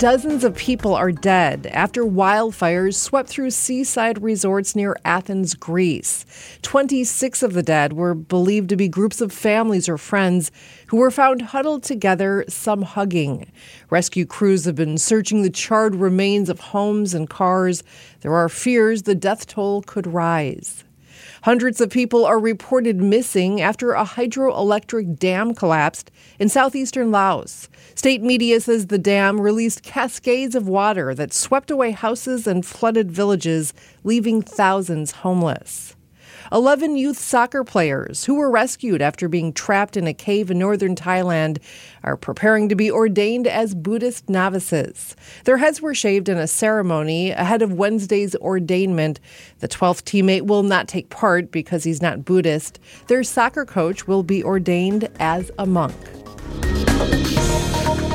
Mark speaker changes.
Speaker 1: Dozens of people are dead after wildfires swept through seaside resorts near Athens, Greece. 26 of the dead were believed to be groups of families or friends who were found huddled together, some hugging. Rescue crews have been searching the charred remains of homes and cars. There are fears the death toll could rise. Hundreds of people are reported missing after a hydroelectric dam collapsed in southeastern Laos. State media says the dam released cascades of water that swept away houses and flooded villages, leaving thousands homeless. 11 youth soccer players who were rescued after being trapped in a cave in northern Thailand are preparing to be ordained as Buddhist novices. Their heads were shaved in a ceremony ahead of Wednesday's ordainment. The 12th teammate will not take part because he's not Buddhist. Their soccer coach will be ordained as a monk.